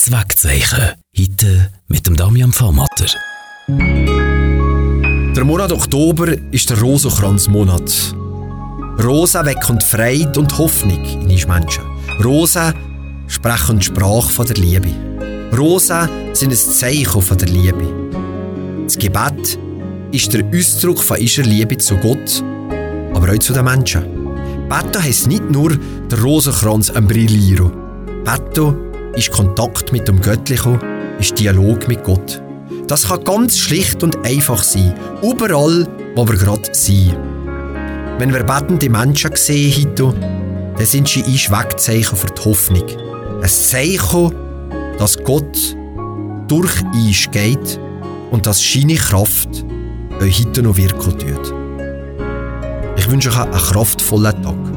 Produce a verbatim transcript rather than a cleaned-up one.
Das Wegzeichen. Heute mit dem Damian Vormatter. Der Monat Oktober ist der Rosenkranzmonat. Rosen wecken Freude und Hoffnung in uns Menschen. Rosen sprechen die Sprache von der Liebe. Rosen sind ein Zeichen von der Liebe. Das Gebet ist der Ausdruck von unserer Liebe zu Gott, aber auch zu den Menschen. Beten heisst nicht nur der Rosenkranz am Brillieren. Beten ist Kontakt mit dem Göttlichen, ist Dialog mit Gott. Das kann ganz schlicht und einfach sein, überall, wo wir gerade sind. Wenn wir betende Menschen sehen heute, dann sind sie ein Wegzeichen für die Hoffnung. Ein Zeichen, dass Gott durch uns geht und dass seine Kraft euch heute noch wirken tut. Ich wünsche euch einen kraftvollen Tag.